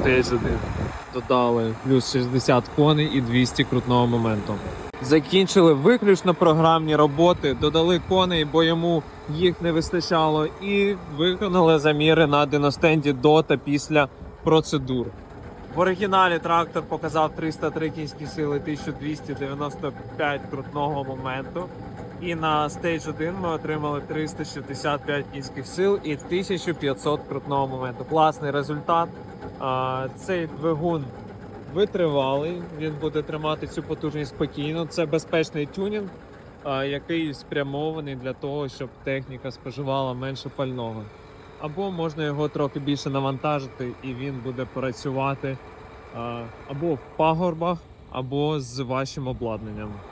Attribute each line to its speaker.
Speaker 1: Stage 1. Додали плюс 60 коней і 200 крутного моменту. Закінчили виключно програмні роботи, додали коней, бо йому їх не вистачало, і виконали заміри на диностенді до та після процедур. В оригіналі трактор показав 303 кінські сили, 1295 крутного моменту. І на Stage 1 ми отримали 365 кінських сил і 1500 крутного моменту. Класний результат. Цей двигун витривалий, він буде тримати цю потужність спокійно. Це безпечний тюнінг, який спрямований для того, щоб техніка споживала менше пального. Або можна його трохи більше навантажити, і він буде працювати або в пагорбах, або з вашим обладнанням.